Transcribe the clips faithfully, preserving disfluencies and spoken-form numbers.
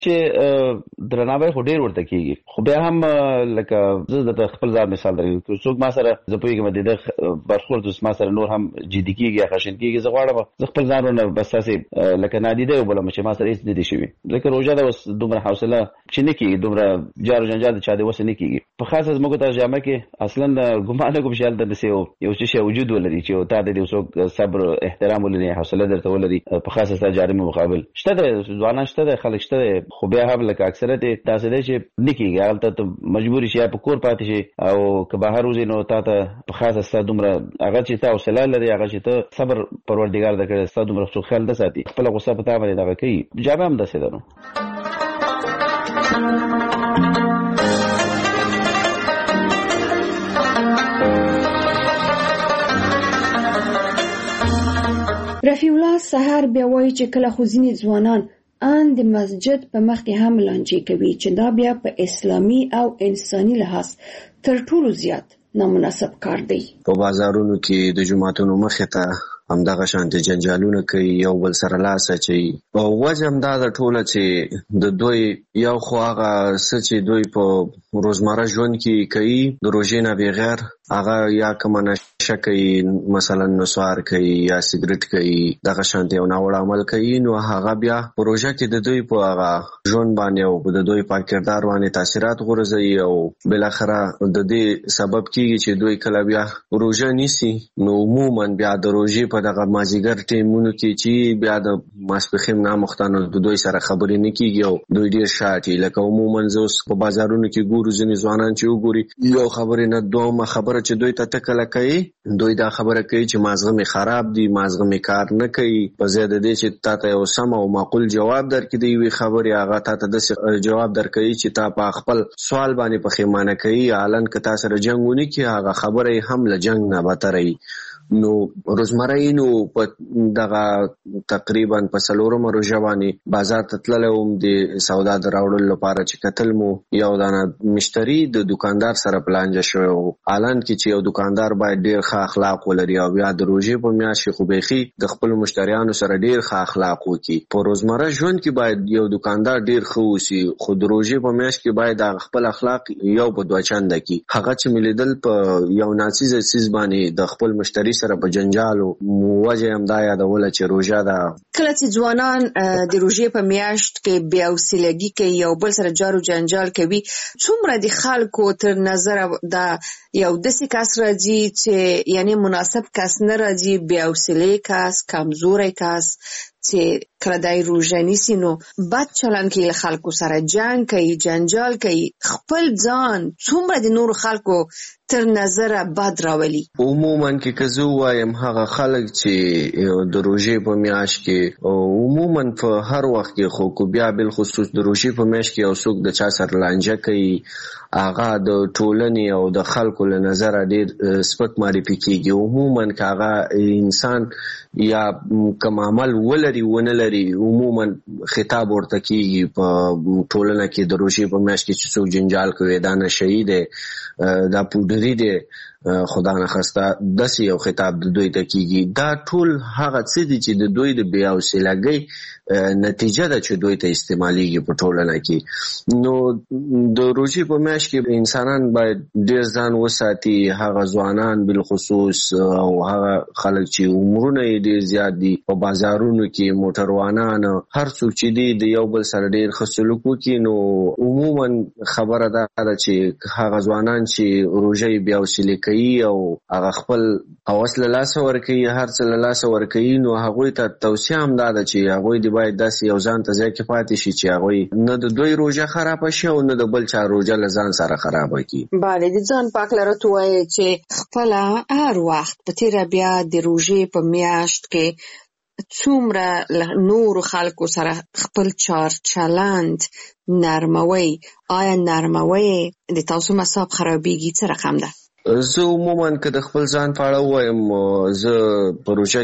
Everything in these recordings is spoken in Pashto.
چې درناوی خو ډیر ورته کیږي، خو بیا هم لکه زه د خپل ځان مثال درکوم، څوک ما سره زه پوهیږم د برخورد ما سره نور هم جدي کیږي یا خشن کیږي، زه غواړم زه خپل ځانونه بس تاسې لکه نادیده وبلم چې ما سره هیڅ نه دي شوي. ځکه روژه ده اوس دومره حوصله چې نه کیږي، دومره جار و جنجال د چا د وسه نه کیږي. په خاصه زموږ ترجمه کې اصلا ګمان نه کوم چې هلته داسې یو څه وجود ولري چې تا د دې څوک صبر احترام ولري، حوصله درته ولري، په خاصه ستا جارمه مقابل شته ده، ځوانان شته ده، خلک شته ده، خو بیا هم لکه اکثریت داسې دی چې نه کیږي. هلته ته مجبور شي په کور پاتې شي او که بهر وځې نو تا ته په خاصه ستا دومره هغه چې تا حوصله لري، هغه چې ته صبر پروردګار درکړی ستا دومره څوک خیال نه ساتي، خپله غصه په تا باندې دغه کوي. جامه هم داسې ده نو. رفیع الله سحر بیا وایي چې کله خو ځینې ځوانان ان د مسجد په مخ کې هم لانجې کوي چې دا بیا په اسلامي او انساني لحاظ تر ټولو زیات نامناسب کار دی. په بازارونو کې د جماعتونو مخې ته همدغه شانتي جنجالونه کوي، یو بل سره لاس اچوي. او وجه همدا ده ټوله چې د دوی یو خو هغه څه چې دوی په روزمره ژوند کې کوي د روژې نه بغیر، هغه یا کومه نشه کوي، مثلا نسوار کوي یا سګرټ کوي، دغه شانتي یو ناوړه عمل کوي، نو هغه بیا په روژه کې د دوی په هغه ژوند باندې او د دوی په کردار باندې تاثیرات غورځوي او بالاخره د دې سبب کیږي چې دوی کله بیا روژه نیسي نو عموما بیا د روژې په دغه مازیګر ټیمونو کې چې بیا د ماسپښین نامختانو د دوی سره خبرې نه کیږي او دوی ډیر شاټي. لکه عموما زه اوس په بازارونو کې ګورو ځینې ځوانان چې وګوري یو خبرې نه دومره خبره چې دوی ته ټکله کوي، دوی دا خبره کوي چې مازغه مې خراب دي، مازغه مې کار نه کوي، په ځای د دې چې تا ته یو سم او معقول جواب درکړي د یوې خبرې، هغه تا ته داسې جواب درکوي چې تا په خپل سوال باندې پښیمانه کوي، حالان که تا سره جنګ ونه کړي هغه خبره هم له جنګ نه بدتره وي. نو روزمره نو په دغه تقریبا په څلورمه روژه باندې بازار ته تللی وم د سودا د راوړلو لپاره چې کتل مو یو دانه مشتری د دکاندار سره په لانجه شوی و، حالان کې چې یو دکاندار باید ډیر ښه اخلاق ولري او بیا د روژې په میاشت کې خو بیخي د خپلو مشتریانو سره ډیر ښه اخلاق وکړي. په روزمره ژوند کې باید یو دکاندار ډیر ښه اوسي، خو د روژې په میاشت کې باید د خپل اخلاق یو په دوه چنده کړي. هغه چې مې لیدل په یو ناڅیزه څیز باندې د خپل مشتری سره په جنجالو وجه هم دا یادوله چې روژه ده. کله چې ځوانان د روژې په میاشت کې بې حوصلګي کوي، یو بل سره جارو جنجال کوي، څومره د خلکو تر نظر دا یو داسې کس راځي چې یعنی مناسب کس نه راځي، بې حوصلې کس، کمزوری کس چې کله دای روژه نیسي نو بد چلند کوي، له خلکو سره جنگ کوي، جنجال کوي، خپل ځان څومره د نورو خلکو تر نظر بد راولي. عموما کې که زه ووایم هغه خلک چې د روژې په میاشت کې عموما په هر وخت کې، خو کو بیا بالخصوص د روژې په میاشت کې یو څوک د چا سره لانجه کوي، هغه د ټولنې او د خلکو له نظره ډیر سپک معرفي کیږي. عموما که هغه انسان یا کوم عمل ولري ونه لري، عموما خطاب ورته کیږي په ټولنه کې د روژې په میاشت کې چې څوک جنجال کوي، دا نشهیي دی، دا پودري دی، خدا نخواسته داسې یو خطاب د دوی ته کیږي. دا ټول هغه څه دي چې د دوی د بې حوصلګۍ نتیجه ده چې دوی ته استعمالیږي په ټولنه کې. نو د روژې په میاشت کې انسانان باید ډیر ځان وساتي، هغه ځوانان بالخصوص او هغه خلک چې عمرونه یې ډیر زیات دي، په بازارونو کې موټروانان، هر څوک چې دی د یو بل سره ډیر ښه سلوک وکړي. نو عموما خبره دا ده چې هغه ځوانان چې روژه یې بې حوصلې کوي او هغه خپل هوس له لاسه ورکوي، هر څه له لاسه ورکوي، نو هغوی ته توصیه هم دا ده چې هغوی د باید داسې یو ځان ته ځای کې پاتې شي چې هغوی نه د دوی روژه خرابه شي او نه د بل چا روژه له ځان سره خرابه کړي. بله، د ځان پاک لرته وایي چې خپله هر وخت په تیره بیا د روژې په میاشت کې څومره نورو خلکو سره خپل چار چلند نرموي. آیا نرموي د تاسو مصاب خرابېږي؟ څه رقم ده؟ زه عموما که د خپل ځان په اړه ووایم، زه په روژه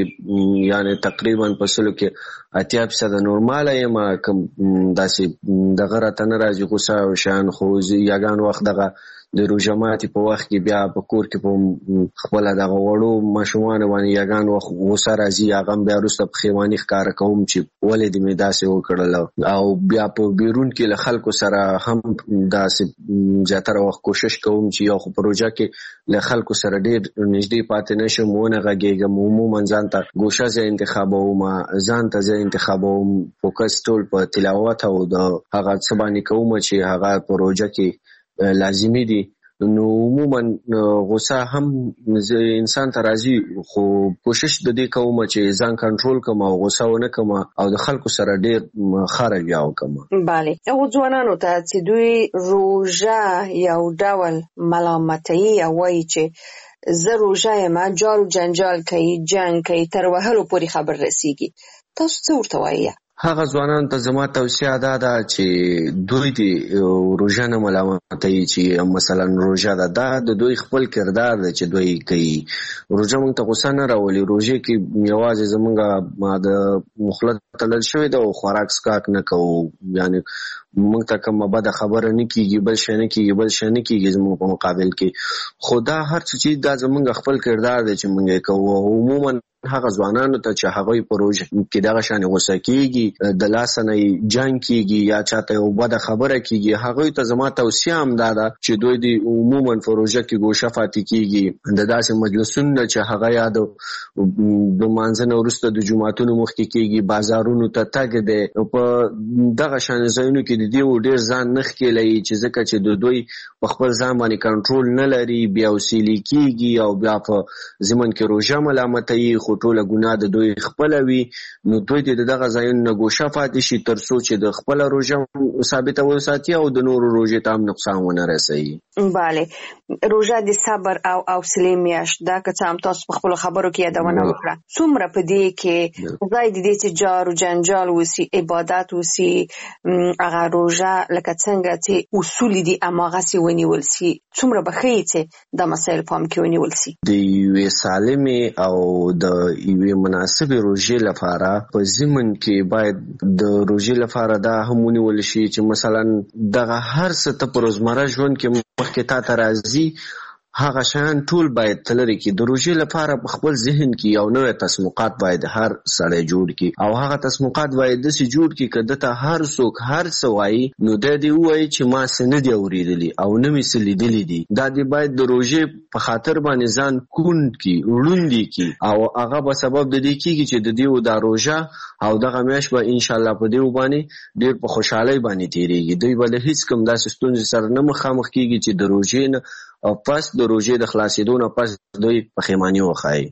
کې یعنی تقریبا په سلو کې اتیا فیصده نورماله یم، کوم داسې دغه راته نه راځي غوسه او شیان، خو یګان وخت دغه د روژه ماتي په وخت کې بیا په کور کې په خپل دغه وړو ماشومان باندې یګان وخت غوسه راځي، هغه بیا وروسته پښیماني ښکاره کوم چې ولې دې مې داسې وکړل، او بیا په بیرون کې له خلکو سره هم داسې زیاتره وخت کوشش کوم چې یو خو په روژه کې له خلکو سره ډېر نږدې پاتې نشم، ونه غږېږم، عموما ځان ته ګوشه ځای انتخابوم، ځان ته ځای انتخابوم، فوکس ټول په تلاوت او د هغه څه باندې کوم چې هغه په روژه کې لازمي دي. نو عموما غوسه هم انسان ته راځي، خو کوشش د دې کوم چې ځان کنټرول کوم او غوسه ونه کوم او د خلکو سره ډېر ښه رویه وکړم. بله، هغو ځوانانو ته چې دوی روژه یو ډول ملامتوي او وایي چې زه روژه یم، جار و جنجال کوي، جنګ کوي، تر وهلو پورې خبر رسیږي، تاسو څه ورته وایي؟ هغه ځوانانو ته زما توصیه دا ده چې دوی د روژه نه ملامتوي چې مثلا روژه ده، دا د دوی خپل کردار دی چې دوی کوي. روژه موږ ته غوسه نه راولي، روژه کې یوازې زموږ د مخلط تلل شوی ده او خوراک څښاک نه کوو، یعنی موږ ته کومه بده خبره نه کېږي، بل شی نه کېږي، بل شی نه کېږي زموږ په مقابل کې. خو دا هر څه چې دا زموږ خپل کردار دی چې موږ یې کوو. عموما هغه ځوانانو ته چې هغوی په روژه کې دغه شانې غوسه کېږي، د لاسه نه جنګ کېږي یا چاته یو بده خبره کېږي، هغوی ته زما توصیه هم دا ده چې دوی د عموما په روژه کې ګوشه پاتې کېږي، د داسې مجلسونو نه چې هغه یا د لمانځه نه وروسته د جوماتونو مخکې کېږي، بازارونو ته تګ دی، په دغه شانې ځایونو کې د دې ډېر ځان نه ښکېلوي چې ځکه چې د دوی په خپل ځان باندې کنټرول نه لري، بیا وسیلې کېږي او بیا په ضمن کې روژه ملامتوي، خو ټوله ګناه د دوی خپله وي. نو دوی دې د دغه ځایونو نه ګوښه پاتې شي تر څو چې د خپله روژه ثابته وساتي او د نورو روژې ته هم نقصان ونه رسوي. بله، روژه د صبر او حوصلې میاشت ده، که څه هم تاسو په خپلو خبرو کې یادونه وکړه. څومره په دې کې ځای د دې چې جار و جنجال وسي، عبادت وسي، هغه روژه لکه څنګه چې اصول دي هماغسې ونیول سي، څومره به ښیي چې دا مسایل پام کې ونیول سي؟ د یوې سالمې او د یوې مناسبې روژې لپاره په ضمن کې باید د روژې لپاره دا هم ونیول شي چې مثلا دغه هر څه ته په روزمره ژوند کې مخکې تا ته راځي هغه شیان ټول باید تلري کې. د روژې لپاره په خپل ذهن کې یو نوی تصمیمات باید هر سړی جوړ کړي او هغه تصمیمات باید داسې جوړ کړي که دته هر څوک هر څه وایي نو دا دې ووایي چې ما څه نه دي اورېدلي او نه مې څه لیدلي دي. دا دې باید د روژې په خاطر باندې ځان کوڼ کړي، ړوند کړي او هغه به سبب د دې کېږي چې د دې دا روژه او دغه میاشت به انشاءالله په دې باندې ډېر په خوشحالۍ باندې تېرېږي. دوی به له هېڅ کوم داسې ستونزې سره نه مخامخ کېږي چې د روژې نه او پس د روژې د خلاصېدو نه پس دوی پښیماني وښایي.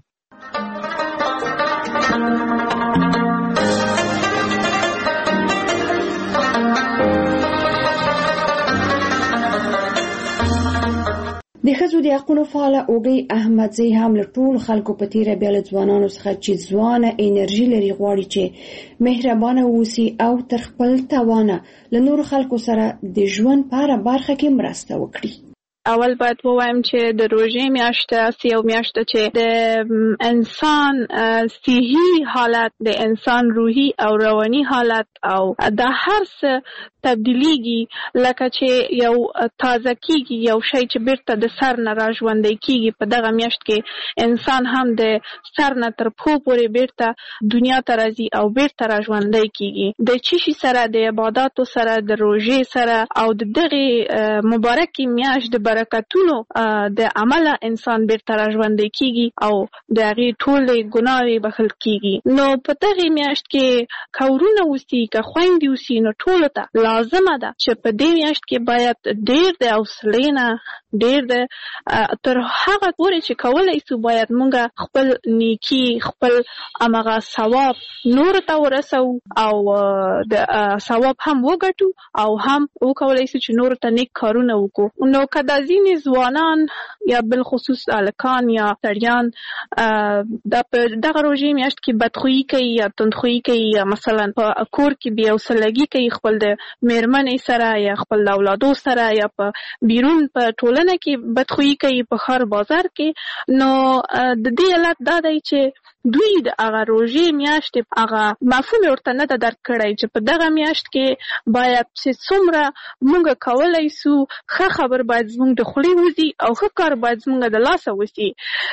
د ښځو د حقونو فعاله اوږۍ احمدزۍ هم له ټولو خلکو په تېره بیا له ځوانانو څخه چې ځوانه انرژي لري غواړي چې مهربانه واوسي او تر خپل توانه له نورو خلکو سره د ژوند په هره برخه کې مرسته وکړي. اول باید ووایم چې د روژې میاشت است یو میاشت چې د انسان صحي حالت، د انسان روحي او رواني حالت او د هر څه تبدیلیږي، لکه چې یو تازه کیږي، یو شی چې بیرته د سر نه را ژوندی کیږي. په دغه میاشت کې انسان هم د سر نه تر پښو پورې بیرته دنیا ته راځي او بیرته را ژوندی کیږي. د چی شي سره، د عباداتو سره، د روژې سره او د دغه مبارکې میاشت د برکتونو د عمله انسان بیرته را ژوندی کیږي او د هغې ټولې ګناوې بخښل کیږي. نو په دغې میاشت کې که ورونه اوسي، که خویندې اوسي، نو ټولو ته لازمه ده چې په دې میاشت کې باید ډېر د حوصلې نه، ډېر د تر هغه پورې چې کولی سو باید موږ خپل نیکي، خپل همغه ثواب نورو ته ورسو او د ثواب هم وګټو او هم وکولی سو چې نورو ته نیک کارونه وکړو. نو که دا ځینې ځوانان یا بالخصوص هلکان یا سړیان د په دغه روژې میاشت کې بدخویي کوي یا تندخویي کوي یا مثلا په کور کې بې حوصلګي کوي خپل د مېرمنې سره یا خپل د اولادو سره یا په بیرون په ټولنه کې بدخویي کوي په ښار بازار کې، نو د دې علت دا دی چې دوی د هغه روژې میاشت هغه مفهوم ورته نه ده درک کړی چې په دغه میاشت کې باید چې څومره موږ کولی سو ښه خبر باید زموږ زموږ د خولې وځي او ښه کار باید زموږ د لاسه وسي.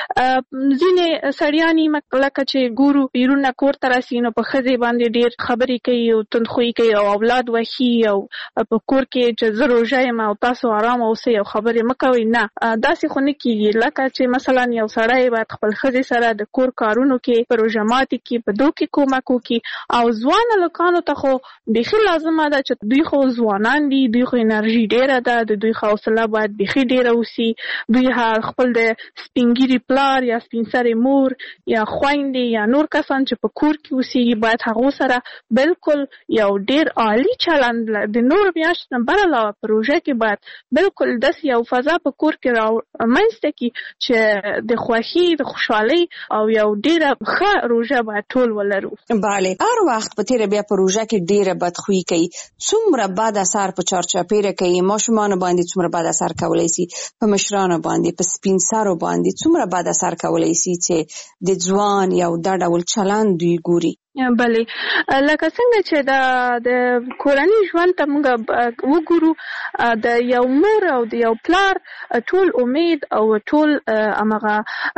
ځینې سړیانې لکه چې ګورو بیرونه کور ته راسي نو په ښځې باندې ډېر خبرې کوي او تندخویي کوي او اولاد وښي او په کور کې چې زه روژه یم او تاسو آرامه اوسئ او خبرې مه کوئ. نه، داسې خو نه کېږي. لکه چې مثلا یو سړی باید خپل ښځې سره د کور کارونو کې په روژه ماتي کې په دو کې کومک وکړي او ځوان هلکانو ته خو بیخي لازمه ده چې دوی خو ځوانان دي، دوی خو انرژي ډېره ده، د دوی حوصله باید بیخي ډېره وسي. دوی خپل د سپین ږیري پلار یا سپین سرې مور یا خویندې یا نور کسان چې په کور کې اوسېږي باید هغو سره بالکل یو ډېر عالي چلند د نور میاشتو نه بر علاوه په روژه کې باید بالکل داسې یو فضا په کور کې رامنځته کړي چې د خوښۍ د خوشحالۍ او یو ډېره ښه روژه باید ټول ولرو. بله، هر وخت په تیره بیا په روژه کې ډېره بدخویي کوي. څومره بد اثر په چارچاپېره کوي، ماشومانو باندې څومره بد اثر کولی سي، په مشرانو باندې، په سپین سرو باندې څومره بد اثر کولی سي چې د ځوان یو دا ډول چلند دوی ګوري. بله، لکه څنګه چې د د کورني ژوند ته موږ وګورو، د یو مور او د یو پلار ټول امید او ټول همغه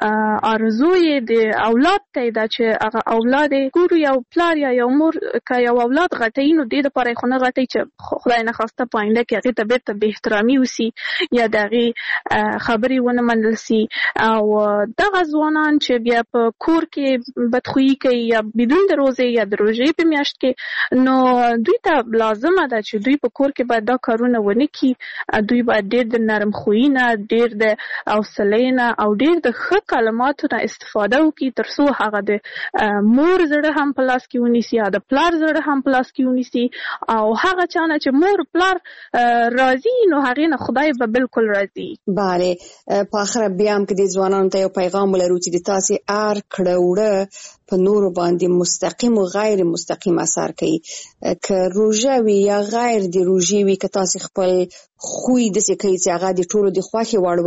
آرزو یې د اولاد ته ده چې هغه اولاد یې ګورو. یو پلار یا یو مور که یو اولاد غټوي نو دې دپاره یې خو نه غټوي چې خدای نخواسته په آینده کې هغې ته بېرته بې احترامي وسي یا د هغې خبرې ونه منل سي. او دغه ځوانان چې بیا په کور کې بدخویي کوي یا بدون د یا د روژې په میاشت کې، نو دوی ته لازمه ده چې دوی په کور کې باید دا کارونه ونه کړي. دوی باید ډېر د نرم خویي نه، ډېر د حوصلې نه او ډېر د ښه کلماتو نه استفاده وکړي تر څو هغه د مور زړه هم په لاس کې ونیسي یا د پلار زړه هم په لاس کې ونیسي. او هغه چا نه چې مور پلار راضي نو هغې نه خدای به بالکل راضي. بله، په آخره بیا هم که د ځوانانو ته یو پیغام ولرو چې د تاسې هر کړه وړه په نورو باندې مستقیم او غیر مستقیم اثر کوي، که روژه وي یا غیر د روژې وي، که تاسې خپل خوی داسې کوي چې هغه د ټولو د خوښې وړ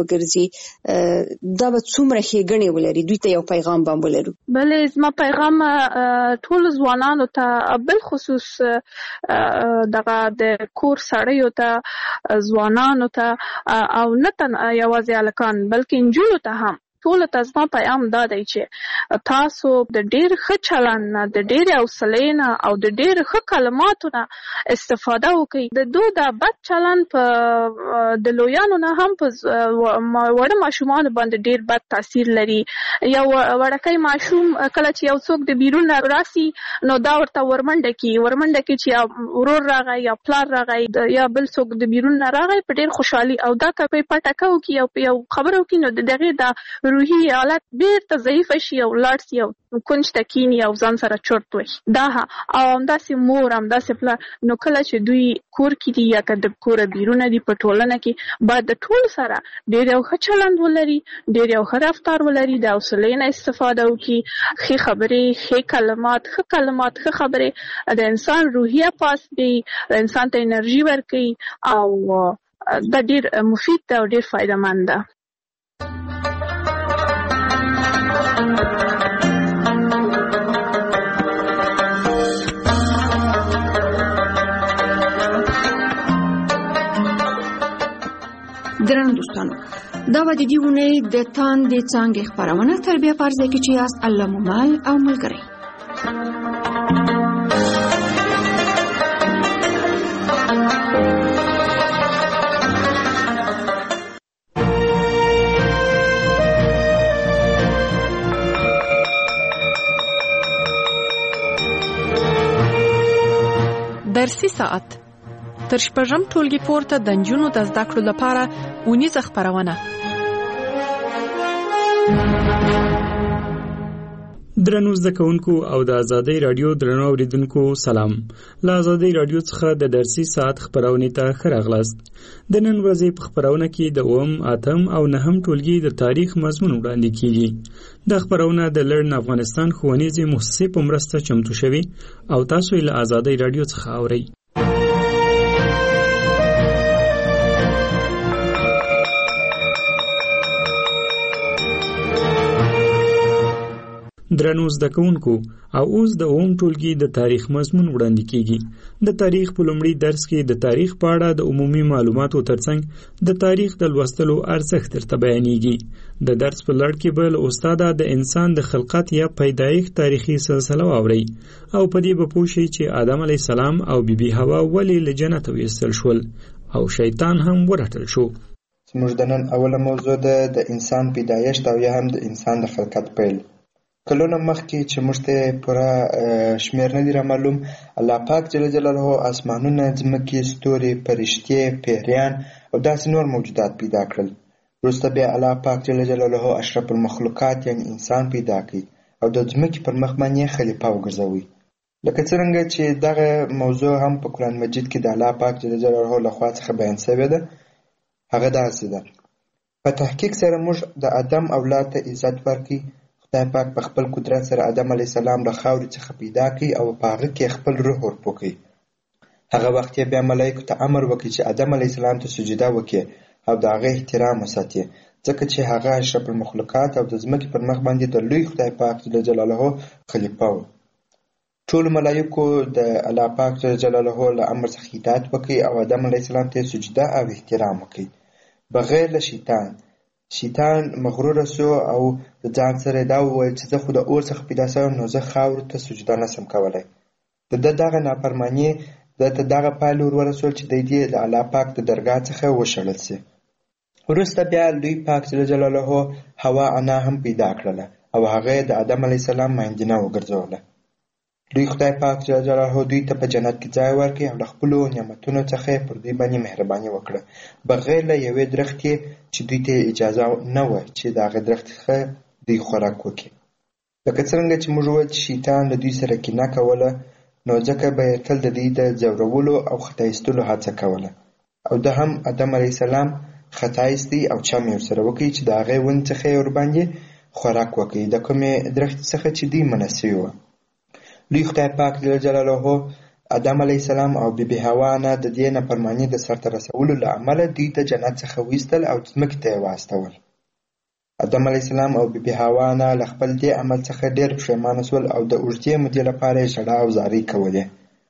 وګرځي، دا به څومره ښېګڼې ولري. دوی ته یو پیغام به هم ولرو. بلې، زما پیغام ټولو ځوانانو ته بالخصوص دغه د کور سړیو ته، ځوانانو ته او نه تنها یوازې هلکان بلکې نجونو ته هم ټولو ته زما پیغام دا دی چې تاسو د ډېر ښه چلند نه، د ډېرې حوصلې نه او د ډېر ښه کلماتو نه استفاده وکړئ. د دو دا بد چلند په د لویانو نه هم په وړه ماشومانو باندې ډېر بد تاثیر لري. یو وړکی ماشوم کله چې یو څوک د بیرون نه راسي نو دا ورته ورمنډه کړي ورمنډه کړي چې یا ورور راغی یا پلار راغی یا بل څوک د بیرون نه راغی په ډېر خوشحالي او دا که په پټکه وکړي او یو خبره وکړي نو د هغې دا روحي حالت بیرته ضعیفه شي او لاړ شي او کونج ته کیني او ځان سره چرت وهي. دا او همداسې مور همداسې پلار نو کله چې دوی کور کې دي یا که د کوره بیرونه دي په ټولنه کې باید د ټولو سره ډېر یو ښه چلند ولري، ډېر یو ښه رفتار ولري، د حوصلې نه استفاده وکړي، ښې خبرې، ښې کلمات، ښه کلمات، ښه خبرې د انسان روحیه پاس دی، انسان ته انرژي ورکوي او دا ډېر مفید ده او ډېر فایده مند ده. درنو دوستانو، دا به د دې اونۍ د تاندې څانګې خپرونه تربیه په ارزه کې چې یاست الله مو مل او ملګری. درسي ساعت تر شپږم ټولګي پورته د نجونو د زده کړو لپاره اونیزه خپرونه. درنو زده کوونکو او د آزادۍ رادیو درنو اوریدونکو سلام. له آزادۍ رادیو څخه د درسي ساعت خپرونې ته ښه راغلاست. د نن ورځې په خپرونه کې د اووم، اتم او نهم ټولګي د تاریخ مضمون وړاندې کیږي. دا خپرونه د لړن افغانستان ښوونیزې مؤسسې په مرسته چمتو شوې او تاسو یې له آزادۍ رادیو څخه اورئ. درنو زده کوونکو او اوس د اوم ټولګي د تاریخ مضمون وړاندې کیږي. د تاریخ په لومړي درس کې د تاریخ په اړه د عمومي معلوماتو ترڅنګ د تاریخ د لوستلو ارزښت درته بیانېږي. د درس په لړ کې به له استاده د انسان د خلقت یا پیدایښت تاریخي سلسله واورئ او په دې به پوه شئ چې آدم علیه السلام او بیبي حوا ولې له جنته ویستل شول او شیطان هم ورټل شو. زموږ د نن اوله موضوع ده د انسان پیدایښت او یا هم د انسان د خلقت پیل. کلونه مخکې چې موږ ته پوره شمېر نه دي رامعلوم، الله پاک جل جلاله اسمانونه، ځمکې، ستوري، فرشتې، پیریان او داسې نور موجودات پیدا کړل. وروسته بیا الله پاک جل جلاله اشرف المخلوقات یعنی انسان پیدا کړي او د ځمکې پر مخ باندې خلیفه وګرځوي. لکه څرنګه چې دغه موضوع هم په قرآن مجید کې د الله پاک جل جلاله لخوا څخه بیان شوې ده. هغه داسې ده: په تحقیق سره موږ د آدم اولاد ته عزت ورکړي. خدای پاک په خپل قدرت سره آدم علیه السلام له خاورې څخه پیدا کړي او په هغه کې خپل روح ورپو کړي. هغه وخت یې بیا ملایکو ته امر وکړي چې آدم علیه السلام ته سجده وکړي او د هغه احترام وساتي، ځکه چې هغه اشرف المخلوقات او د ځمکې پر مخ باندې د لوی خدای پاک جل جلاله خلیفه و. ټول ملایکو د الله پاک جل جلاله له امر څخه اطاعت وکړي او آدم علیه السلام ته سجده او احترام وکړي بغیر له شیطان. شیطان مغرور سو او د ځان سره دا وویل چې زه خو د اور څخه پیدا شوم، نو زه خاورو ته سجده نشم کولی. د ده دغه نافرماني ده ته دغه پایله ور ورسول چې دی دې د الله پاک د درګاه څخه وشړل سي. وروسته بیا لوی پاک جل جلاله هوا انا هم پیدا کړله او هغه د آدم علیه السلام مایندینه وګرځوله. دوی خدای پاک جل جلاله دوی ته په جنت کې ځای ورکړي او له خپلو نعمتونو څخه پر دوی باندې مهرباني وکړه بغیر له یوې درختې چې دوی ته اجازه نه وه چې د هغه درخت څخه دوی خوراک وکړي. لکه څرنګه چې موږ وویل چې شیطان له دوی سره کینه کوله، نو ځکه به یې تل د دوی د ځورولو او خطا ایستلو هڅه کوله او ده هم آدم علیه السلام خطا ایستی او چم یې ورسره وکړي چې د هغې ونې څخه یې ورباندې خوراک وکړي د کومې درختې څخه چې دوی منع سوي وه. لوی خدای پاک جل جلاله آدم علیه السلام او بیبي حوا نه د دې نافرماني د سرته رسولو له امله دوی د جنت څخه وایستل او ځمکې ته یې واستول. آدم علیه السلام او بیبي حوا نه له خپل دې عمل څخه ډېر پښیمانه سول او د اوږدې مودې لپاره یې ژړا او زارۍ کولې،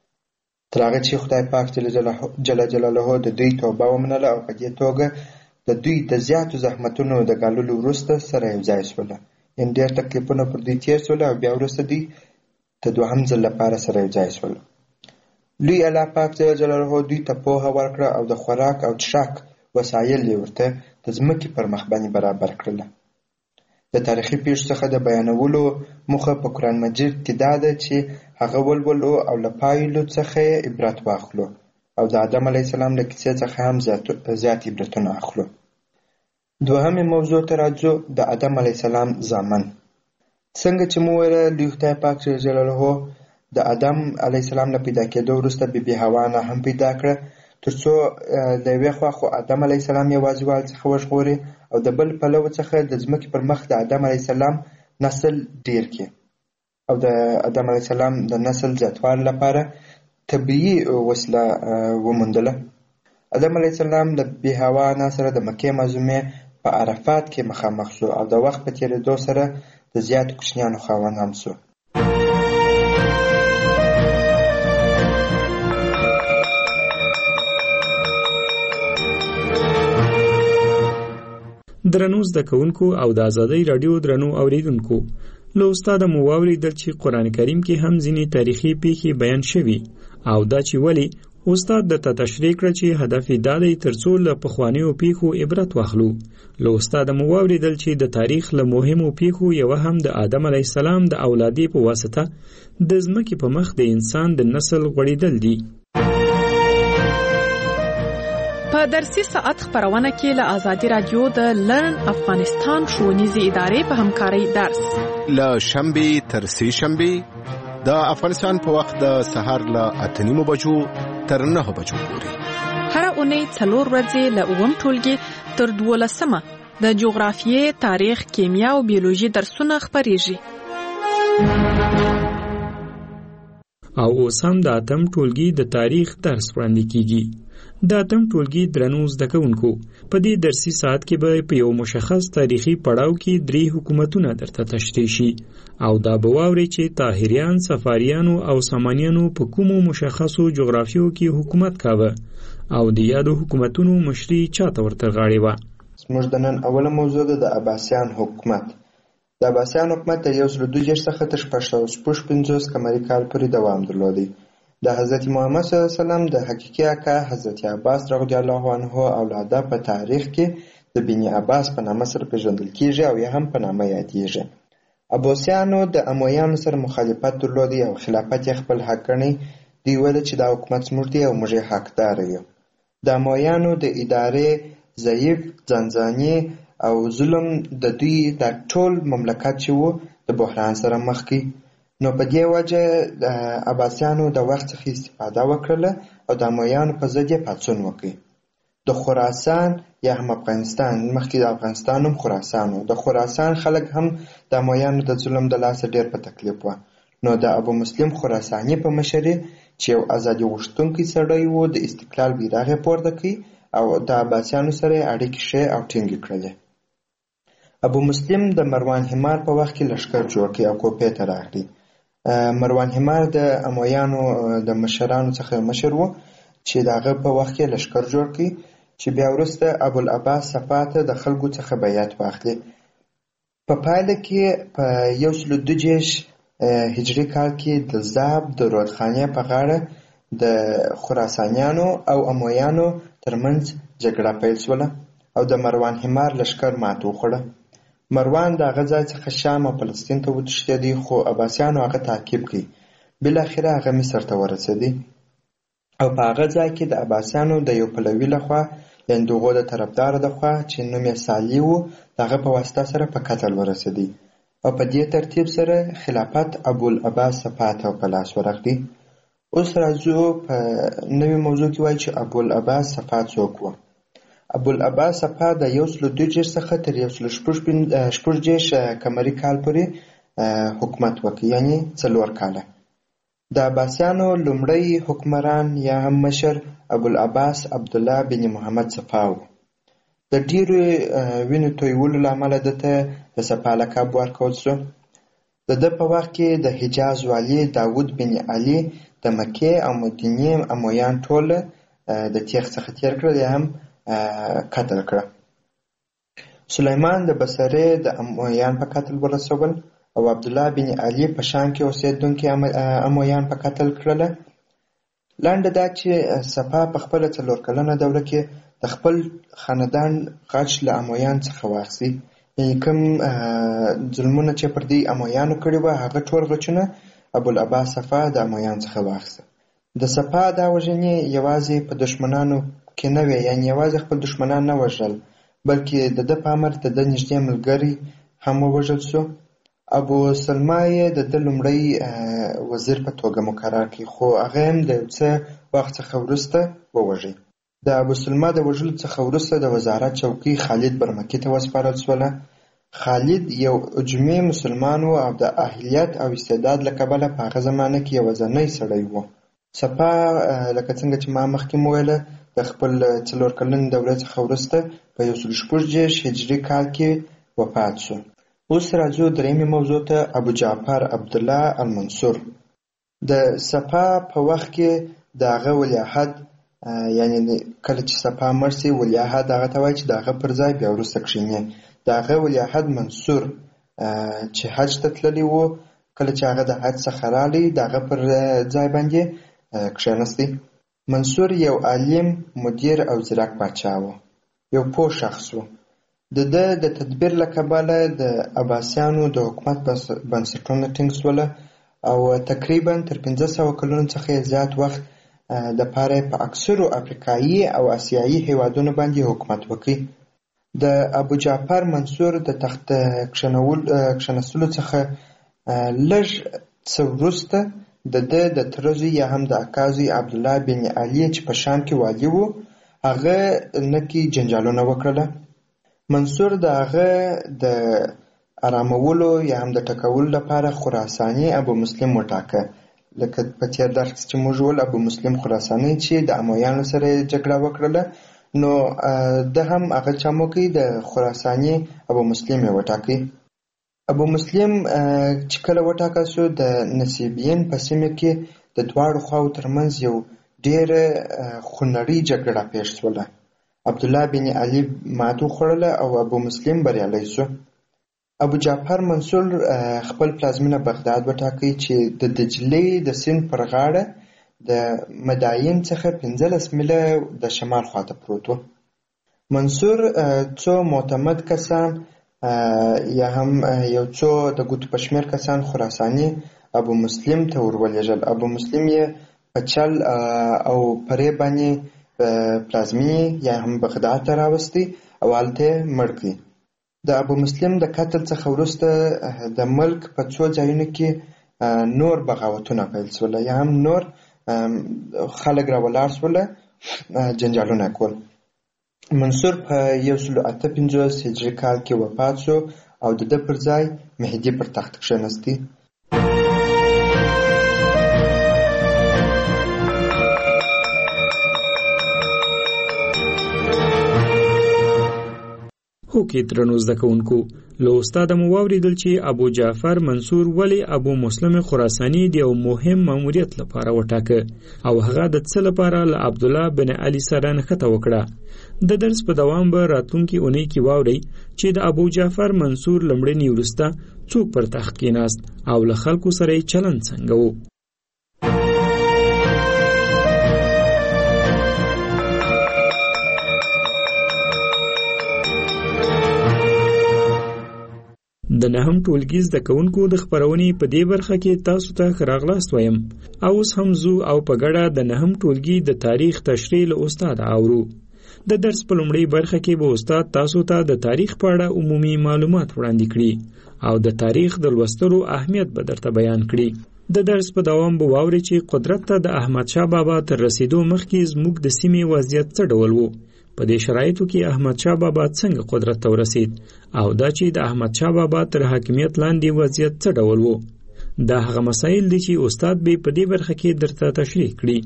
تر هغه چې خدای پاک جل جلاله د دوی توبه ومنله او په دې توګه د دوی د زیاتو زحمتونو د ګاللو وروسته سره یو ځای سوله. یعنې ډېر تکلیفونه پر دوی تېر سول او بیا وروسته دوی د دوهم ځل لپاره سره یو ځای سول. لوی الله پاک جل جلاله دوی ته پوهه ورکړه او د خوراک او څښاک وسایل یې ورته د ځمکې پر مخ باندې برابر کړله. د تاریخي پیښو څخه د بیانولو موخه په قرآن مجید کې دا ده چې هغه ولولو او له پایلو څخه یې عبرت واخلو او د آدم علیه السلام له کیسې څخه هم زیات عبرتونه اخلو. دوهمې موضوع ته راځو، د آدم علیه السلام زامن. څنګه چې مو ویله لوی خدای پاک جل جلاله د آدم علیه السلام له پیدا کېدو وروسته بیبي حوا نه هم پیدا کړه، تر څو له یوې خوا خو آدم علیه السلام یوازیوالي څخه وژغوري او د بل پلوه څخه د ځمکې پر مخ د آدم علیه السلام نسل ډېر کړي او د آدم علیه السلام د نسل زیاتوالي لپاره طبیعي وسیله وموندله. آدم علیه السلام د بیبي حوا نه سره د مکې معظمې په عرفات کې مخامخ شو او د وخت په تېرېدو سره د زیاتو کوچنیانو خاوند هم شو. درنو زده کوونکو او د ازادۍ راډیو درنو اوریدونکو، له استاده مو واورېدل چې قرآن کریم کې هم ځینې تاریخي پیښې بیان شوي او دا چې ولې استاد درته تشریح کړه چې هدف یې دا دی تر څو له پخوانیو پیښو عبرت واخلو. له استاده مو واورېدل چې د تاریخ له مهمو پیښو یوه هم د آدم علیه السلام د اولادې په واسطه د ځمکې په مخ د انسان د نسل غوړېدل دي. په درسي ساعت خبرونه کې له آزادي رادیو د لرن افغانستان ښوونیزې ادارې په همکارۍ درس له شنبې تر سې شنبې د افغانستان په وخت د سهار له اته نیمو بجو تر نهو بجو پورې. هر اونۍ څلور ورځې له اووم ټولګي تر دولسمه د جغرافیې، تاریخ، کیمیا او بیولوژي درسونه خپرېږي. او اوس هم د اتم ټولګي د تاریخ درس وړاندې کیږي. د اتم ټولګي درنو زده کوونکو په دې درسي ساعت کې به په یو مشخص تاریخي پړاو کې درې حکومتونه درته تشریح شي او دا به واوري چې طاهریان، صفاریانو او سامانیانو په کومو مشخصو جغرافیو کې حکومت کاوه او د یادو حکومتونو مشري چاته ورته غاړې وه. زموږ د نن اوله موضوع ده د عباسیان حکومت. د عباسیان حکومت د یو سل دوه دېرش څخه تر شپږ سوه شپږ پنځوس قمري کال پورې دوام درلودی. د حضرت محمد صلی الله علیه وسلم د حقیقي اکا حضرت عباس رضی الله عنه اولاده په تاریخ کې د بني عباس په نامه سره پیژندل کیږي او یا هم په نامه یادیږي. عباسیانو د امویانو سره مخالفت درلودی او خلافت یې خپل حق ګڼي. دوی ویل چې دا حکومت زموږ دی او موږ یې حقدار یو. د امویانو د ادارې ضعیف، ځانځاني او ظلم د دوی د ټول مملکت چې وو د بحران سره مخ کی. نو په دې وجه د عباسیانو د وخت څخه استفاده وکړله او د امویانو په ضد یې پاڅون وکړ. د خراسان یا هم افغانستان، مخکې د افغانستان هم خراسان و، د خراسان خلک هم د امویانو د ظلم د لاسه ډېر په تکلیف وه. نو د ابو مسلم خراساني په مشرۍ چې یو ازادي غوښتونکی سړی و د استقلال بیرغ یې پورته کړ او د عباسیانو سره اړیکې ښې او ټینګې کړلې. ابو مسلم د مروان حمار په وخت کې لښکر جوړ کړ او کوپې ته راغلی. مروان حمار د امویانو د مشرانو څخه مشر و چې د هغه په وخت کې لښکر جوړ کړ چې بیا وروسته ابوالعباس صفا ته د خلکو څخه بیعت واخلي. په پایله کې په یو سل دوه دېرش هجري کال کې د زاب د رودخانې په غاړه د خراسانیانو او امویانو ترمنځ جګړه پیل شوله او د مروان حمار لښکر مات وخوړه. مروان د هغه ځای څخه شام او فلسطین ته وتښتېدی خو عباسیانو هغه تعقیب کړ. بالاخره هغه مصر ته ورسېدی او په هغه ځای کې د عباسیانو د یو پلوي لخوا یعنې دغو د طرفداره لخوا چې نوم یې صالح و د هغه په واسطه سره په قتل ورسېدی او په دې ترتیب سره خلافت ابوالعباس صفا ته په لاس ورغلی. اوس راځو په نوې موضوع کې وایي چې ابوالعباس صفا څوک و. ابوالعباس صفا د یو سل دوه دېرش څخه تر یو سل شپږ دېرش قمري کال پورې حکومت وکړ، یعنې څلور کاله. د عباسیانو لومړی حکمران یا هم مشر ابوالعباس عبدالله بن محمد صفا و. د ډیرو وینو تویولو له امله دته د صفا لقب ورکول شو. د ده په وخت کې د حجاز والي داود بن علي د مکې او مدینې امویان ټول د تیغ څخه تیر کړل یا هم قتل کړه. سلیمان د بصرې د امویان په قتل ورسول او عبدالله بن علي په شام کې اوسېدونکي امویان په قتل کړله. لنډه دا چې صفا په خپله څلور کلنه دوره کې د خپل خاندان غچ له امویان څخه واخیستي. یعنې کوم ظلمونه چې پر دوی امویانو کړي وه هغه ټول غچونه ابوالعباس صفا د امویان څخه واخیسته. د صفا دا وژنې یوازې په دښمنانو کې نه وې، یعنې یوازې خپل دښمنان نه وژل بلکې د ده په امر د ده نږدې ملګري هم ووژل شو. ابو سلمه یې د ده لومړی وزیر په توګه مقرر کړي خو هغه هم د یو څه وخت څخه وروسته ووژي. د ابو سلمه د وژلو څخه وروسته د وزارت چوکۍ خالد برمکي ته وسپارل شوله. خالد یو عجمي مسلمان و او د اهلیت او استعداد له کبله په هغه زمانه کې یوازینی سړی و. صفا لکه څنګه چې ما مخکې وویله د خپل څلور کلنې دورې څخه وروسته په یو سل شپږ دېرش هجري کال کې وفات شو. اوس راځو درېیمې موضوع ته، ابو جعفر عبدالله المنصور. د صفا په وخت کې د هغه ولیعهد یعنې کله چې صفا مړ شي ولیعهد هغه ته وایي چې د هغه پر ځای بیا وروسته کښېني. د هغه ولیعهد منصور چې حج ته تللی و کله چې هغه د حج څخه راغلی د هغه پر ځای باندې کښېنستی. منصور یو عالم، مدیر او ځیرک پاچا و، یو پوه شخص و. د ده د تدبیر له کبله د عباسیانو د حکومت بنسټونه ټینګ شوله او تقریبا تر پنځه سوه کلونو څخه زیات وخت د پاره په اکثرو افریقایي او آسیایي هیوادونو باندې حکومت وکړي. د ابو جعفر منصور د تخت کښېنستلو څخه لږ څه وروسته د ده د تره زوی یا هم د اکا زوی عبدالله بن علي چې په شام کې والي و هغه نکي جنجالونه وکړله. منصور د هغه د آرامولو یا هم د ټکولو لپاره خراساني ابو مسلم وټاکه. لکه په تیر درس چې موږ ول ابو مسلم خراساني چې د امویانو سره جګړه وکړله، نو د هم هغه چموکي د خراساني ابو مسلم یې وټاکي. ابو مسلم چې کله وټاکل شو د نصیبین په سیمه کې د دواړو خواو ترمنځ یو ډېره خونړۍ جګړه پیښ شوله. عبدالله بن علي ماتو خوړله او ابو مسلم بریالی شو. ابو جعفر منصور خپل پلازمینه بغداد وټاکي چې د دجلې د سیند پر غاړه د مداین څخه پنځلس میله د شمال خواته پروت و. منصور څو معتمد کسان یا هم یو څو د ګوتو په شمېر کسان خراساني ابو مسلم ته ورولېږل. ابو مسلم یې په چل او پرې باندې پلازمینې یا هم بغداد ته راوستی او هلته مړ کړي. د ابو مسلم د قتل څخه وروسته د ملک په څو ځایونو کې نور بغاوتونه پیل شول یا هم نور خلک راولاړ شول، جنجالونه کول. منصور په یو سل اته پنځوس هجري کال کې وفات شو او د ده پر ځای مهدي پر تخت کښېنستی. هوکې درنو زده کوونکو، له استاده مو واورېدل چې ابو جعفر منصور ولې ابو مسلم خراساني د یو مهم ماموریت لپاره وټاکه او هغه د څه لپاره له عبدالله بن علي سره نښته وکړه. د درس په دوام به راتلونکي اونۍ کې واورئ چې د ابو جعفر منصور له مړینې وروسته څوک پر تخت کېناست او له خلکو سره یې چلند څنګه و. د نهم ټولګي زده کوونکو د خپرونې په دې برخه کې تاسو ته ښه راغلاست وایم. اوس هم ځو او په ګډه د نهم ټولګي د تاریخ تشریح له استاد اورو. د درس په لومړۍ برخه کې به استاد تاسو ته د تاریخ په اړه عمومي معلومات وړاندې کړي او د تاریخ د لوستلو اهمیت به درته بیان کړي. د درس په دوام به واورئ چې قدرت ته د احمدشاه بابا تر رسیدو مخکې زموږ د سیمې وضعیت څه ډول و، په دې شرایطو کې احمدشاه بابا څنګه قدرت ته ورسید او دا چې د احمدشاه بابا تر حاکمیت لاندې وضعیت څه ډول و. دا هغه مسایل دي چې استاد به په دې برخه کې درته تشریح کړي.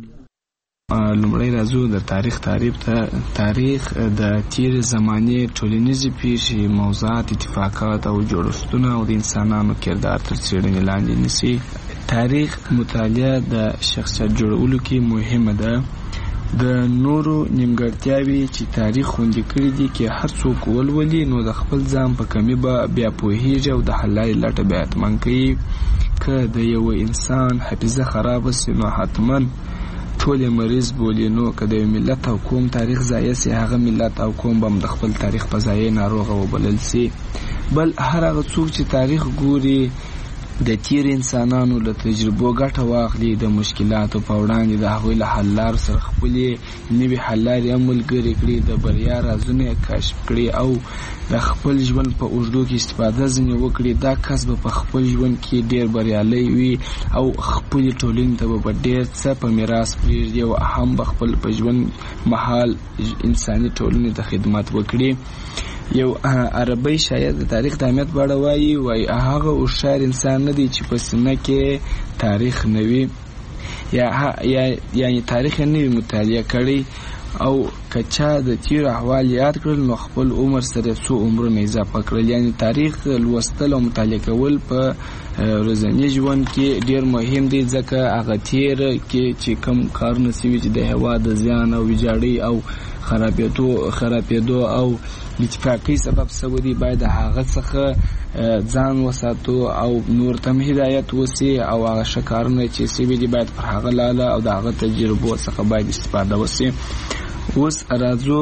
لومړی راځو د تاریخ تعریف ته. تاریخ د تیر زمانې ټولنیزې پیښې، موضوعات، اتفاقات او جوړښتونه او د انسانانو کردار تر څېړنې لاندې نیسي. تاریخ مطالعه د شخصیت جوړولو کې مهمه ده. د نورو نیمګړتیاوې چې تاریخ خوندي کړي دي کې هر څوک ولولي نو د خپل ځان په کمي به بیا پوهېږي او د حل لارې لټه بیا حتما کوي. که د یو انسان حافظه خرابه سي نو حتما ټول مریض بولي. نو که د یو ملت او قوم تاریخ ضایع سي، هغه ملت او قوم به هم د خپل تاریخ په ضایع ناروغه وبلل سي. بل هر هغه څوک چې تاریخ ګوري د تیر انسانانو له تجربو ګټه واخلي، د مشکلاتو په وړاندې د هغوی له حل لارو سره خپلې نوې حل لارې هم ملګرې کړي، د بریا رازونه یې کشف کړي او د خپل ژوند په اوږدو کې استفاده ځینې وکړي. دا کس به په خپل ژوند کې ډېر بریالی وي او خپلې ټولنې ته به ډېر څه په میراث پرېږدي او هم به خپل په ژوند مهال انساني ټولنې ته خدمت وکړي. یو عربی شاعر د تاریخ د اهمیت په اړه وایي وایي هغه هوښیار انسان نه دی چې په سینه کې تاریخ نه وي یا یعنې تاریخ یې نه وي مطالعه کړی او که چا د تیر احوال یاد کړل نو خپل عمر سره څو عمرونه اضافه کړل. یعنې تاریخ لوستل او مطالعه کول په ورځني ژوند کې ډېر مهم دی، ځکه هغه تیر کې چې کوم کارونه سوي چې د هېواد د زیان او ویجاړۍ او خرابېدو خرابېدو او اتفاقي سبب سوي دي، باید هغه څخه ځان وساتو او نور ته هدایت وسی او هغه ښه کارونه چې سوي دي باید پر هغه لاله او د هغه تجربو څخه باید استفاده وسی. اوس راځو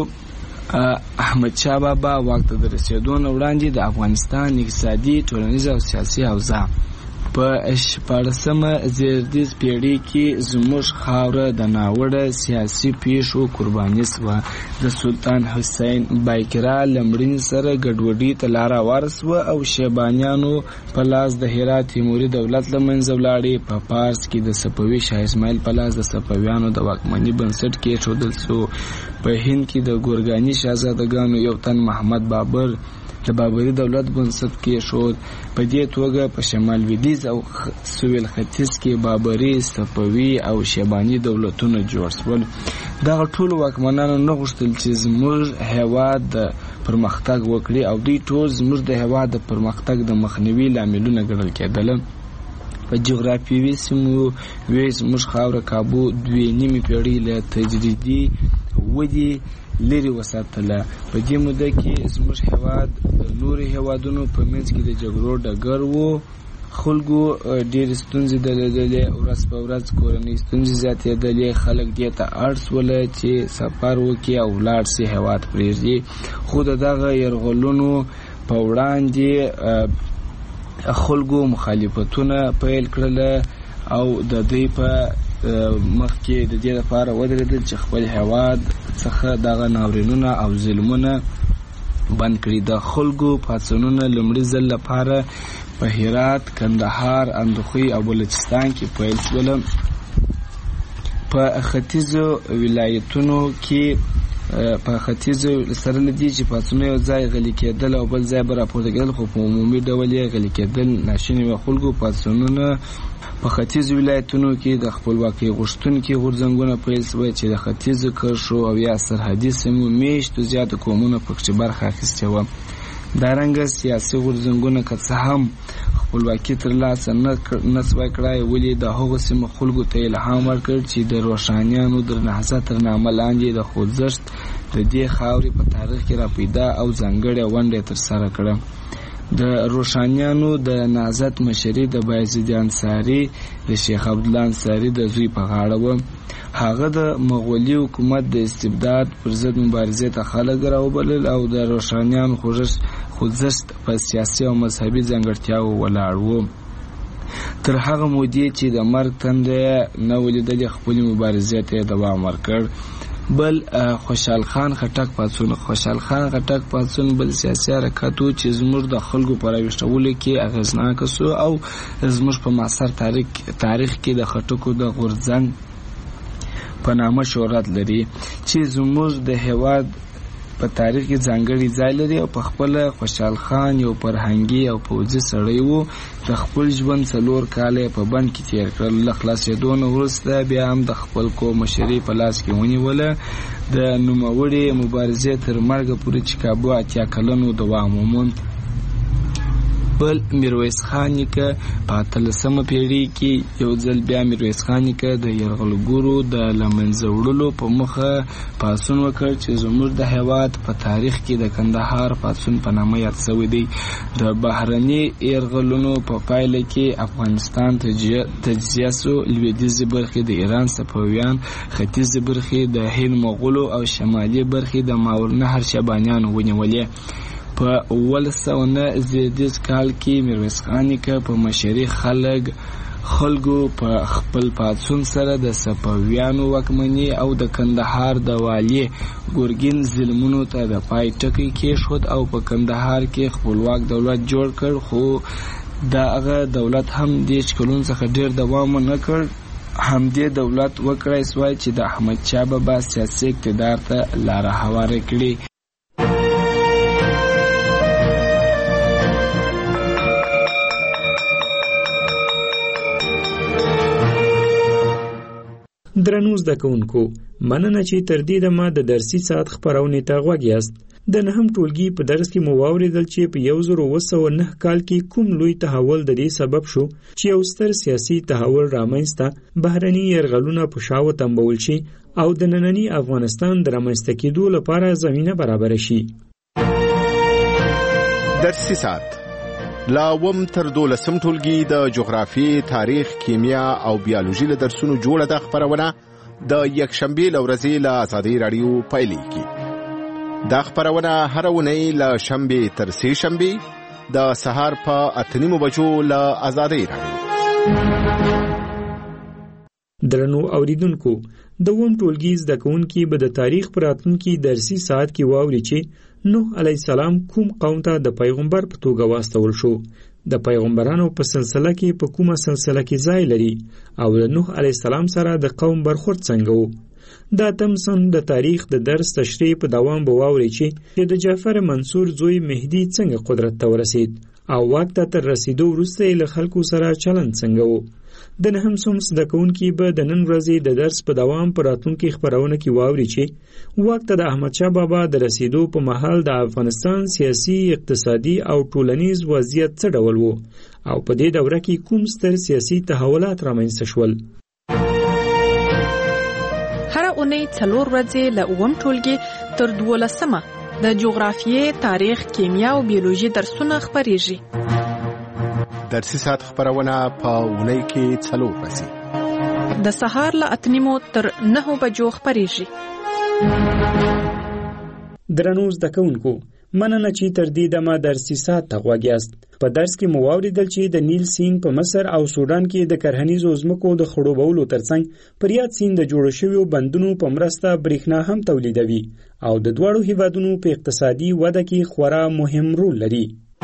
احمدشاه بابا واک ته د رسېدو نه وړاندې د افغانستان اقتصادي، ټولنیزه او سیاسي اوضاع. په شپاړسمه زېږدیز پېړۍ کې زموږ خاوره د ناوړه سیاسي پیښو قرباني شوه. د سلطان حسین بایقرا له مړینې سره ګډوډۍ ته لاره هواره شوه او شیبانیانو په لاس د هرات تیموري دولت له منځه ولاړې. په پارس کې د صفوي شاه اسماعیل په لاس د صفویانو د واکمنۍ بنسټ کېښودل شو. په هند کې د ګورګاني شهزادګانو یو تن محمد بابر د بابري دولت بنسټ کېښود. په دې توګه په شمال لویدیځ او سویل ختیځ کې بابري، صفوي او شیباني دولتونه جوړ شول. دغه ټول واکمنانو نه غوښتل چې زموږ هېواد د پرمختګ وکړي او دوی ټول زموږ د هېواد د پرمختګ د مخنیوي لاملونه ګڼل کېدل. په جغرافیوي سیمو وې زموږ خاوره کابو دوې نیمې پېړۍ له تجریدي ودې لرې وساتله. په دې موده کې زموږ هېواد د نورو هېوادونو په منځ کې د جګړو ډګر و. خلکو ډېرې ستونزې درلودلې، ورځ په ورځ کورنۍ ستونزې زیاتېدلې. خلک دې ته اړ سوله چې سفر وکړي او ولاړ شي هېواد پرېږدي. خو د دغه یرغلونو په وړاندې خلکو مخالفتونه پیل کړل او د دوی په مخ کې د دې لپاره ودرېدل چې خپل هېواد څخه دغه ناورینونه او ظلمونه بند کړي. د خلکو پاڅونونه لومړي ځل لپاره په هرات، کندهار، اندخوی او بلوچستان کې پیل شول. په ختیځو ولایتونو کې په ختیځو سره لدی چې پاڅونونه یو ځای غلي کېدل او بل ځای به راپورته کېدل، خو په عمومي ډول یې غلي کېدل ناشوني و. خلکو پاڅونونه په ختیځو ولایتونو کې د خپلواکۍ غوښتونکي غورځنګونه پیل شول چې د ختیځو کرښو او یا سرحدي سیمو میشتو زیاتو قومونو پکې برخه اخیستې وه. دارنګه سیاسي غورځنګونه که څه هم خپلواکي ترلاسه نه سوای کړای، ولې د هغو سیمو خلکو ته الهام ورکړ چې د روښانیانو د نهضت تر نامه لاندې د خوځښت د دې خاورې په تاریخ کې را پیدا او ځانګړې ونډه ترسره کړه. د روښانیانو د نهضت مشري د بایزید انصاري د شیخ عبدالله انصاري د زوی په غاړه و. هغه د مغولي حکومت د استبداد پر ضد مبارزې ته خلک راوبلل او د روښانیانو خوځښت په سیاسي او مذهبي ځانګړتیاو ولاړ و. تر هغه مودې چې د مرګ تنده نه ولیدلې خپلې مبارزې ته دوام ورکړ. بل خوشحال خان خټک پاڅون خوشحال خان خټک پاڅون بل سیاسي حرکت و چې زموږ د خلکو په راویښتولو کې اغېزناک سو او زموږ په معاصر تاریخ تاریخ کې د خټکو د غورځنګ په نامه شهرت لري چې زموږ د هېواد په تاریخ کې ځانګړی ځای لري. او په خپل خوشحال خان یو فرهنګي او پوځي سړی و. د خپل ژوند څلور کاله په بند کې تیر کړل. له خلاصېدو نه وروسته بیا هم د خپل قوم مشري په لاس کې ونیوله. د نوموړې مبارزې تر مرګه پورې چې کابو اتیا کلنو دوام وموند. بل میرویس خان نیکه په اتلسمه پیړۍ کې یو ځل بیا میرویس خان نیکه د یرغلګرو د له منځه وړلو په موخه پاڅون وکړ چې زموږ د هېواد په تاریخ کې د کندهار پاڅون په نامه یاد شوی دی. د بهرني یرغلونو په پایله کې افغانستان تجزیه سو. لویدیځې برخې د ایران صفویان، ختیځې برخې د هند مغولو او شمالي برخې د ماورالنهر شیبانیانو ونیولې. په اوولس سوه نه زیږدیز کال کې میرویس خان نیکه په مشري خلک خلکو په خپل پاڅون سره د صفویانو واکمني او د کندهار د والي ګورګین ظلمونو ته د پای ټکی کېښود او په کندهار کې خپلواک دولت جوړ کړ. خو دغه دولت هم دېرش کلونو څخه ډېر دوام ونه کړ. همدې دولت وکړای سوای چې د احمدشاه بابا سیاسي اقتدار ته لاره هواره کړي. درنو زده کوونکو، مننه چې تر دې دمه د درسي ساعت خپرونې ته غوږ یاست. د نهم ټولګي په درس کې مو واورېدل چې په یو زر اوه سوه نه کال کې کوم لوی تحول د دې سبب شو چې یو ستر سیاسي تحول رامنځته، بهرني یرغلونه په شا وتمبول شي او د ننني افغانستان د رامنځته کېدو لپاره زمینه برابره شي. درسي ساعت لا وم تر دولسم ټولګي د جغرافي، تاریخ، کیمیا او بیولوژي له درسونو جوړه د خبرونه د یکشنبه لورځي له آزادۍ رادیو پایلیږي. دا خبرونه هر ونی له شنبه تر سه شنبه د سهار په اتنیمو بجو له آزادۍ رادیو. درنو اوریدونکو، د وم ټولګي زده کوونکي به د تاریخ پر راتلونکي درسي ساعت کې واوري چې نوح علیه السلام کوم قوم ته د پیغمبر په توګه واستول شو، د پیغمبرانو په سلسله کې په کومه سلسله کې ځای لري او د نوح علیه السلام سره د قوم برخورد څنګه و. دا تمسن د تاریخ د درس تشریح په دوام به واوري چې د جعفر منصور زوی مهدی څنګه قدرت ته ورسید او واک ته تر رسیدو وروسته له خلکو سره چلند څنګه و. د نهم صنف زده کوونکي به د نن ورځې د درس په دوام په راتلونکي خپرونه کې واوري چې واک ته د احمدشاه بابا د رسیدو په مهال د افغانستان سیاسي، اقتصادي او ټولنیز وضعیت څه ډول و او په دې دوره کې کوم ستر سیاسي تحولات رامنځته شول. هر اونۍ څلور ورځې له اووم ټولګي تر دولسمه د جغرافیې، تاریخ، کیمیا او بیولوژي درسونه خپریږي. درسي ساعت خبرونه په اونۍ کې څلور ورځې د سهار له اته نیمو تر نهو بجو خپریږي. درنو زده کوونکو، مننه چې تر دې دمه درسي ساعت ته غوږ یاست. په درس کې مو واورېدل چې د نیل سیند په مصر او سودان کې د کرهنیزو ځمکو د خړوبولو ترڅنګ پر یاد سیند د جوړو شویو بندونو په مرسته برېښنا هم تولیدوي او د دواړو هیوادونو په اقتصادي وده کې خورا مهم رول لري.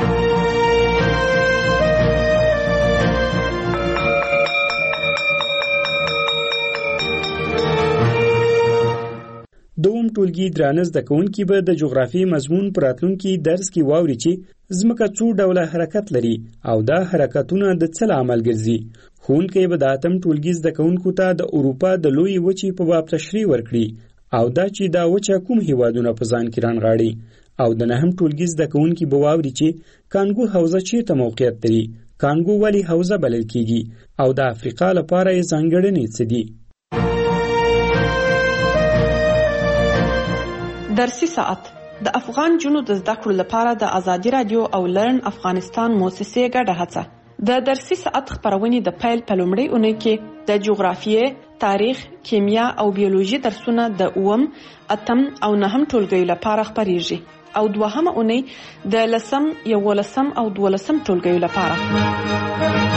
دوم ټولګي درانه زده کوونکي به د جغرافیې مضمون په راتلونکي درس کې واوري چې ځمکه څو ډوله حرکت لري او دا حرکتونه د څه له امله ګرځي. ښوونکی به د اتم ټولګي زده کوونکو ته د اروپا د لویې وچې په باب تشریح ورکړي او دا چې دا وچه کوم هیوادونه په ځان کې رانغاړي. او د نهم ټولګي زده کوونکي به واوري چې کانګو حوزه چیرته موقعیت لري، کانګو ولې حوزه بلل کیږي او د افریقا لپاره یې ځانګړنې څه دي. درسي ساعت د افغان جنو د زده کړو لپاره د ازادي رادیو او لرن افغانستان موسسې ګډه هڅه. د درسي ساعت خبرونه د پیل په لومړۍ اونۍ کې د جغرافیې، تاریخ، کیمیا او بیولوژي درسونه د اووم، اتم او نهم ټولګیو لپاره خبريږي او دوهمه اونۍ د لسم، یولسم او دولسم ټولګیو لپاره.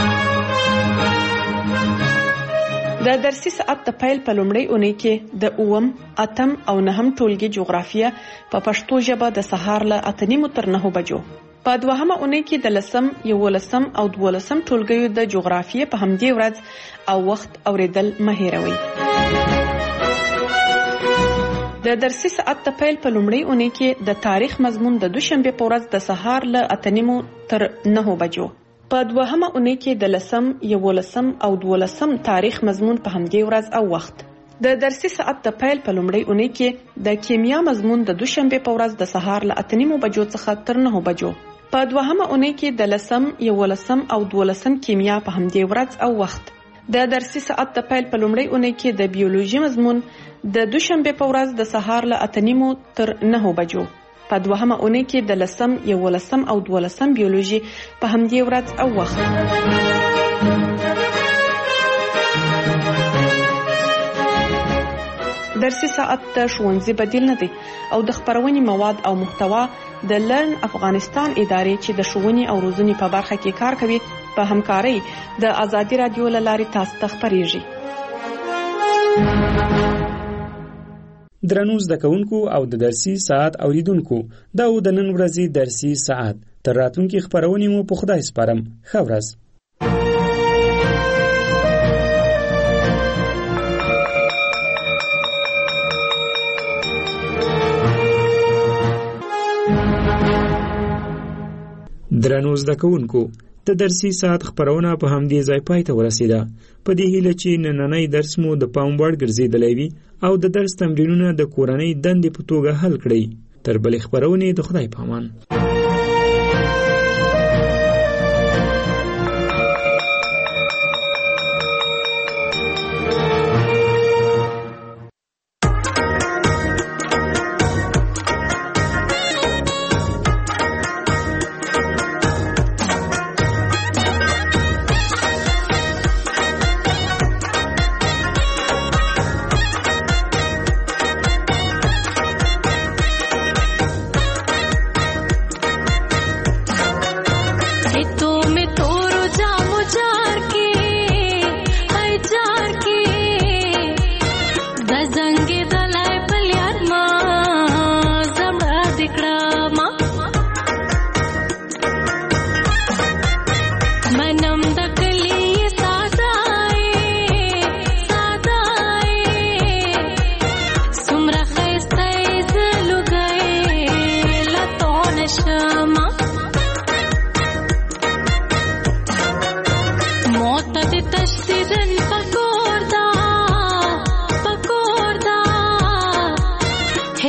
د درسي ساعت د پیل په لومړۍ اونۍ کې د اووم، اتم او نهم ټولګي جغرافیه په پښتو ژبه د سهار له اته نیمو تر نهو بجو. په دوهمه اونۍ کې د لسم، یولسم او دولسم ټولګیو د جغرافیې په همدې ورځ او وخت اوریدل مه هېروئ. د درسي ساعت د پیل په لومړۍ اونۍ کې د تاریخ مضمون د دوشنبه په ورځ د سهار له اته نیمو تر نهو بجو. په دوهمه اونۍ کې د لسم، یولسم او دولسم تاریخ مضمون په همدې ورځ او وخت. د درسي ساعت د پیل په لومړۍ اونۍ کې د کیمیا مضمون د دوشنبه په ورځ د سهار له اته نیمو بجو څخه تر نهو بجو. په دوهمه اونۍ کې د لسم، یولسم او دولسم کیمیا په همدې ورځ او وخت. د درسي ساعت د پیل په لومړۍ اونۍ کې د بیولوژي مضمون د دوشنبه په ورځ د سهار له اته نیمو تر نهو بجو. په دوهمه اونۍ کې د لسم، یولسم او دولسم بیولوژي په همدې ورځ او وخت. درسي ساعت د ښوونځي بدیل نه دی او د خبرونې مواد او محتوا د لرن افغانستان ادارې چې د ښوونې او روزنې په برخه کې کار کوي په همکارۍ د ازادي رادیو له لارې تاسو ته خبريږي. درنو زده کوونکو او د درسي ساعت اوریدونکو، دا و د نن ورځې درسي ساعت. تر راتلونکي خبرونې مو په خدای سپارم. ښه ورځ. درنو زده کوونکو، د درسي ساعت خبرونه په همدې ځای پای ته ورسیده. په دې هیله چې نننی درس مو د پام وړ ګرځېدلی وي او د درس تمرینونه د کورنۍ دندې په توګه حل کړئ. تر بلې خبرونې د خدای په امان.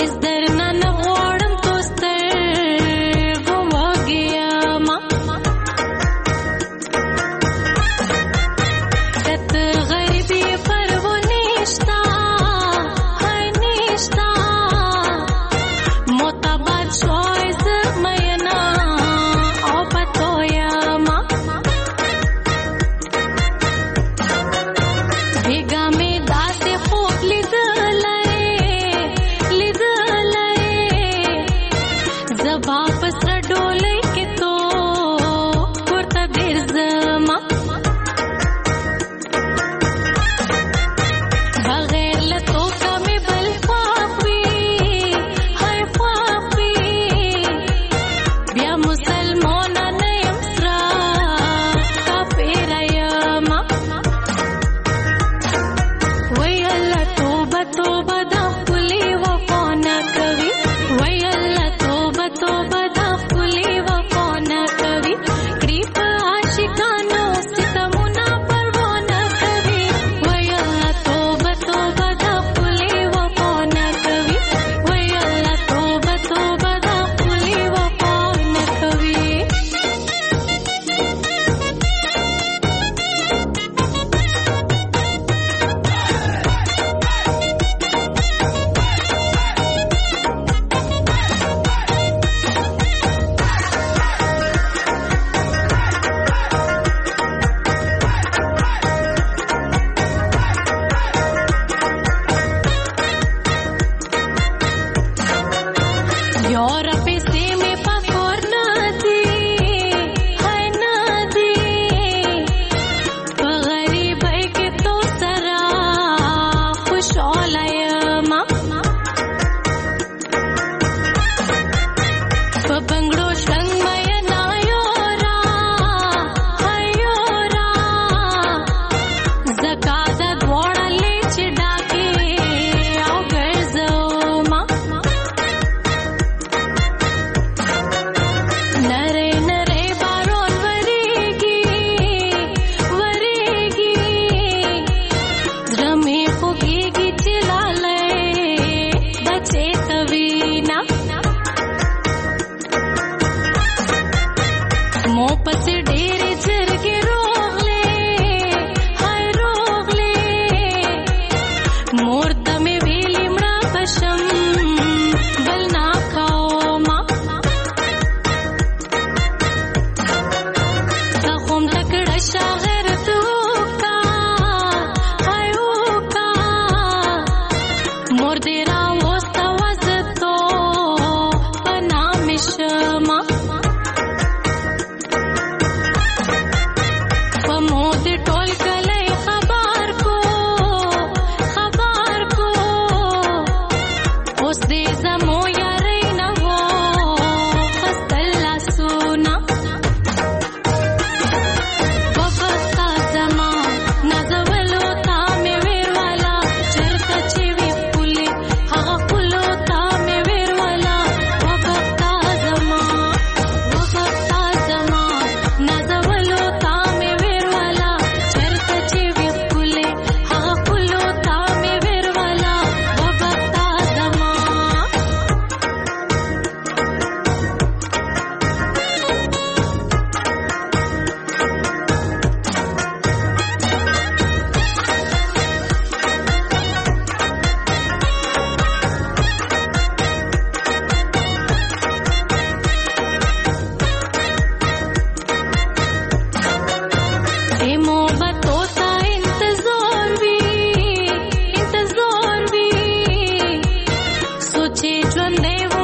When they